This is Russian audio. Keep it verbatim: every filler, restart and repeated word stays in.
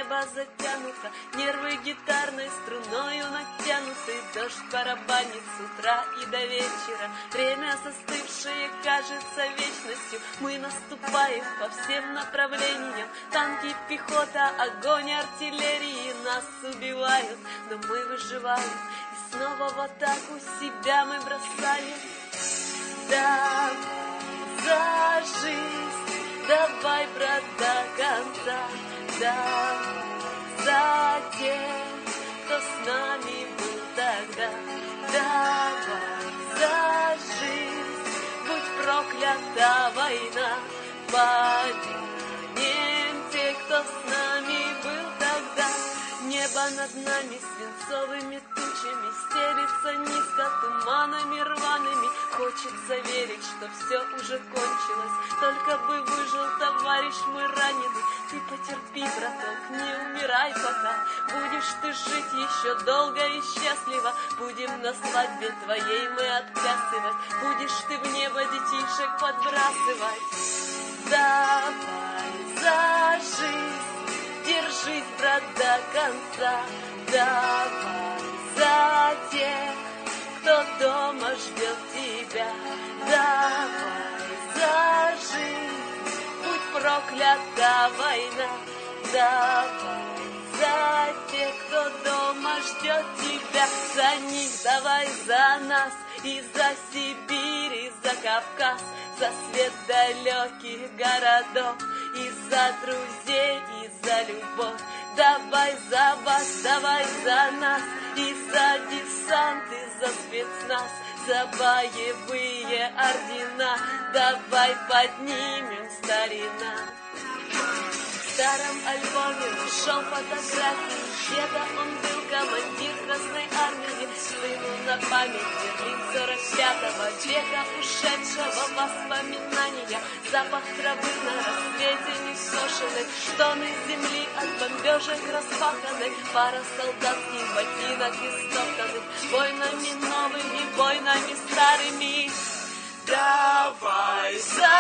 небо затянуто, нервы гитарной струною натянуты, дождь барабанит с утра и до вечера. Время застывшее кажется вечностью, мы наступаем по всем направлениям. Танки, пехота, огонь артиллерии нас убивают, но мы выживаем, и снова в атаку себя мы бросаем. Давай за жизнь, давай, брат, до конца, давай за тех, кто с нами был тогда. Давай за жизнь, будь проклята война, поднимем тех, кто с нами был тогда. Небо над нами свинцовыми тучами стелится низко туманами рваными. Хочется верить, что все уже кончилось, только бы выжил товарищ мой раненый. Ты потерпи, браток, не умирай пока, будешь ты жить еще долго и счастливо. Будем на свадьбе твоей мы отплясывать, будешь ты в небо детишек подбрасывать. Давай за жизнь, держись, брат, до конца. Давай за тех, кто дома ждет тебя. Давай за жизнь, будь проклята война. Давай за тех, кто дома ждет тебя. За них давай, за нас, и за Сибирь, и за Кавказ, за свет далеких городов, и за друзей, и за любовь. Давай за вас, давай за нас, и за десант, и за спецназ, за боевые ордена. Давай поднимем, старина. В старом альбоме нашел фотографию деда, он был командир Красной Армии. Сыну на память Берлин сорок пятого века, ушедшего воспоминания. Запах травы на рассвете несошенной, штоны земли от бомбежек распаханы, пара солдатских ботинок истоптанных войнами новыми, войнами старыми. Давай за